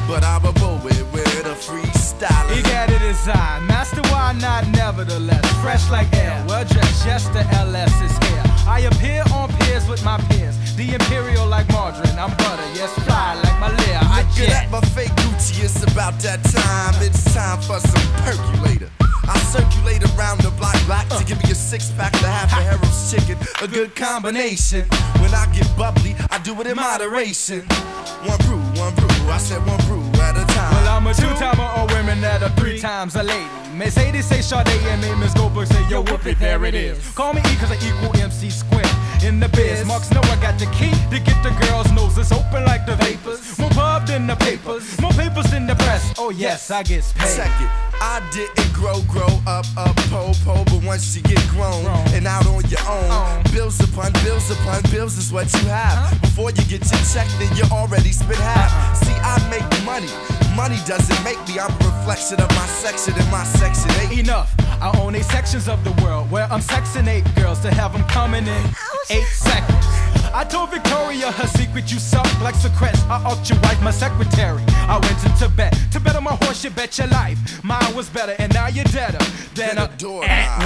but I'm a poet with a freestyle. He got it inside, master why not, nevertheless. Fresh like air, well dressed, yes the LS is here. I appear on piers with my peers. The imperial like margarine, I'm butter, yes fly like my lair. I Look jet. at my fake Gucci, it's about that time. It's time for some percolator. I circulate around the block to give me a six-pack to half a Harold's chicken. A good combination. When I get bubbly, I do it in moderation. One brew, I said one brew at a time. Well, I'm a two-timer of women that are three times a lady. Mercedes say Sade and me, Miss Goldberg say yo whoopie, there it is. Call me E cause I equal MC squared in the biz. Marks know I got the key to get the girls' noses open like the vapors. More pub than the papers, more papers than the press. Oh yes, I get paid. Check it. I didn't grow up, po, but once you get grown and out on your own, bills upon bills is what you have. Before you get your check, then you already spent half. See, I make money. Money doesn't make me, I'm a reflection of my section in my section 8. Enough, I own 8 sections of the world where I'm sexing 8 girls to have them coming in 8 seconds. I told Victoria her secret, you suck like Socrates. I ought your wife, my secretary. I went into Tibet to bet on my horse, you bet your life. Mine was better, and now you're deader than a door.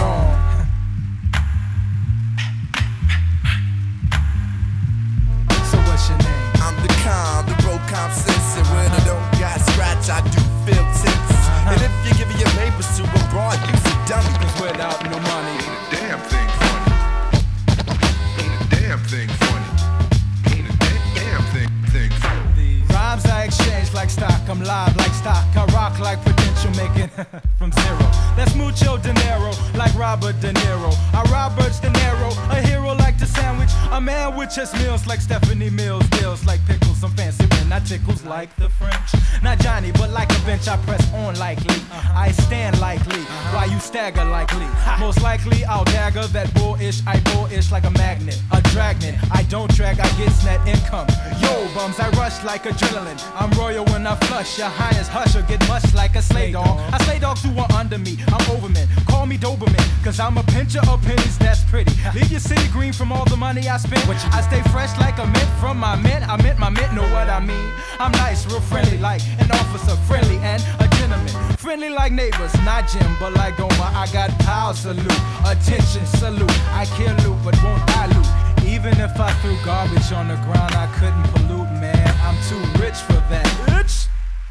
So what's your name? I'm the calm, the bro comp sense. And when I don't got scratch, I do feel tense. And if you give me your papers to a broad, you a dummy. Cause without no money, ain't a damn thing funny. Ain't a damn thing funny. Ain't a damn thing funny. These rhymes I exchange like stock, I'm live like stock. I rock like Prudential making from zero. That's mucho dinero like Robert De Niro. I Robert's De Niro, a hero like the sandwich. A man with chest meals like Stephanie Mills. Deals like pickles, some fancy when I tickles like the French. Not Johnny, but like a bench I press on likely. I stand likely, while you stagger likely. Most likely I'll dagger that bullish, I bullish like a magnet. A dragnet, I don't drag, I get net income. Yo bums, I rush like adrenaline. I'm royal when I flush, your highness hush or get much like a slay dog. I slay dogs who are under me, I'm Overman. Call me Doberman, cause I'm a pincher of pennies, that's pretty. Leave your city green from all the money I spent. I stay fresh like a mint from my mint. I mint my mint, know what I mean. I'm nice, real friendly like an officer, friendly and a gentleman. Friendly like neighbors, not Jim, but like Omar. I got power, salute, attention, salute. I can loot, but won't I loot? Even if I threw garbage on the ground, I couldn't pollute, man. I'm too rich for that. Bitch.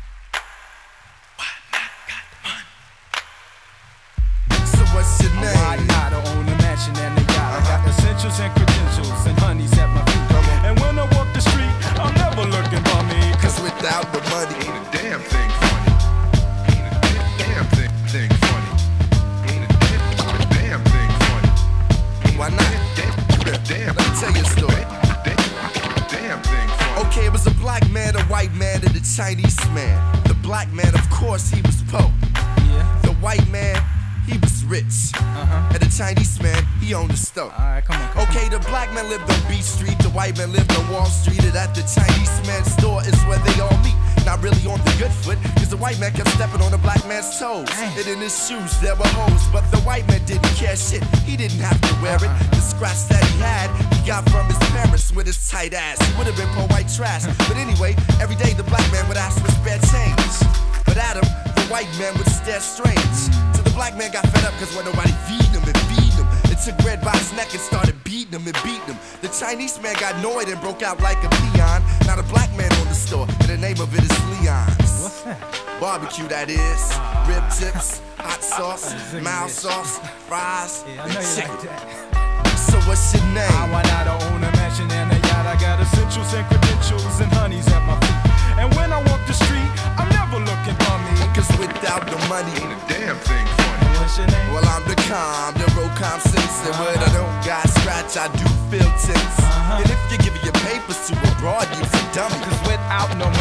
What's your name? Why not? I own a mansion and a yacht. I got essentials and credentials and honeys at my feet. And when I walk the street, I'm never looking bummy. Cause without the money, ain't a damn thing funny. Ain't a damn thing funny. Ain't a damn thing funny. Why not? Damn. Let me tell you a story. Damn thing funny. Okay, it was a black man, a white man, and a Chinese man. The black man, of course, he was poor. Yeah. The white man, he was rich. And the Chinese man, he owned a store. Alright, come on. Okay, the black man lived on B Street, the white man lived on Wall Street, and at the Chinese man's store is where they all meet. Not really on the good foot, cause the white man kept stepping on the black man's toes. And in his shoes there were holes, but the white man didn't care shit. He didn't have to wear it. The scratch that he had, he got from his parents with his tight ass. He would have been poor white trash. But anyway, every day the black man would ask for spare change. But Adam, the white man would stare strange. So the black man got fed up cause when nobody feed him and feed him. It took bread by his neck and started beating him and beating him. The Chinese man got annoyed and broke out like a peon. Now the black man on the store, and the name of it is Leon's. What's that? Barbecue, that is. Rib tips, hot sauce, mild sauce, fries, Yeah, I and know you chicken. like that. So what's your name? Why not? I own a mansion and a yacht. I got essentials and credentials and honeys at my feet. And when I walk the street, I'm never looking bummy. Cause without the money, Ain't a damn thing funny. What's your name? well, I'm the calm, the road calm sense. And when I don't got scratch, I do feel tense. And if you give me your papers to abroad, you's a dummy. Cause without no